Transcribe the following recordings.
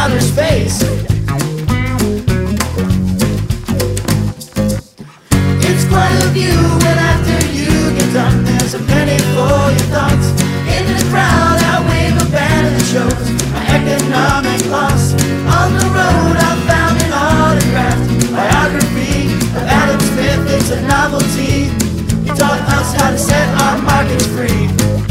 outer space. It's quite a view when after you get done, there's a penny for your thoughts. In the crowd I wave a banner that shows my economic loss. On the road I found an autographed biography of Adam Smith. It's a novelty. He taught us how to set our markets free.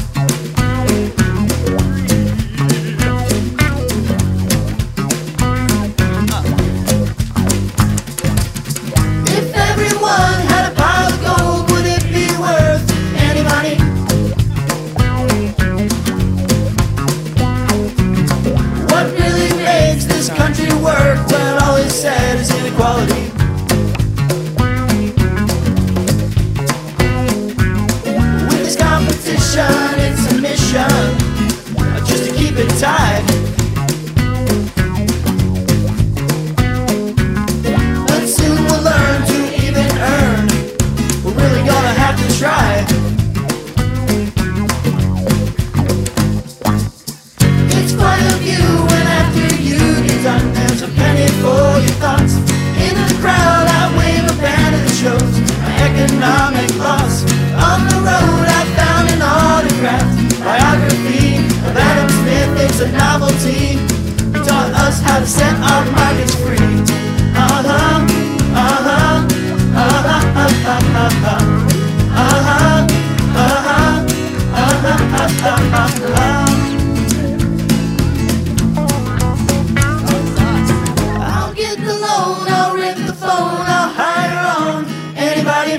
If everyone had a pile of gold, would it be worth any money? What really makes this country work? Well, all is said is inequality. With this competition, it's a mission just to keep it tied. But soon we'll learn to even earn. We're really gonna have to try. It's quite a view when after you get done, there's a penny for your thoughts. In the crowd I wave a banner that shows my economic loss. On the road I found an autographed biography of Adam Smith. It's a novelty. He taught us how to set our markets free. Uh-huh, uh-huh, uh-huh, uh-huh, uh-huh, uh-huh, uh-huh, uh-huh, uh-huh. I'll get the loan, I'll rip the phone, I'll hire on anybody.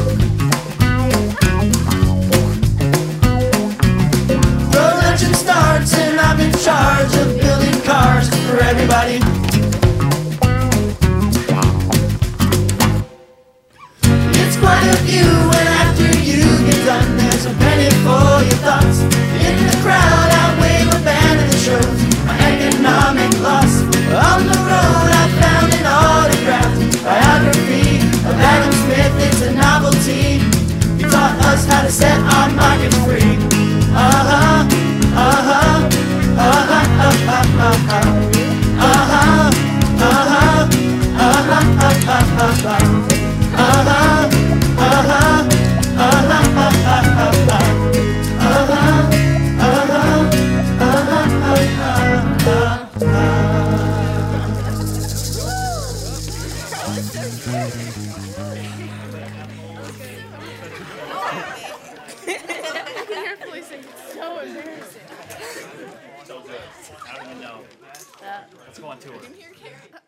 Production starts and I'm in charge of building cars for everybody. It's quite a view when after you get done, there's a penny for your thoughts. In the crowd I wave a banner that shows my economic loss. On the road I found an autographed biography of Adam Smith. It's a novelty. He taught us how to set our markets free. Uh-huh, uh-huh, uh-huh, uh-huh, uh-huh, uh-huh, uh-huh, uh-huh, uh-huh, uh-huh, Carefully sing. It's so embarrassing. So good. I don't even know. Let's go on tour.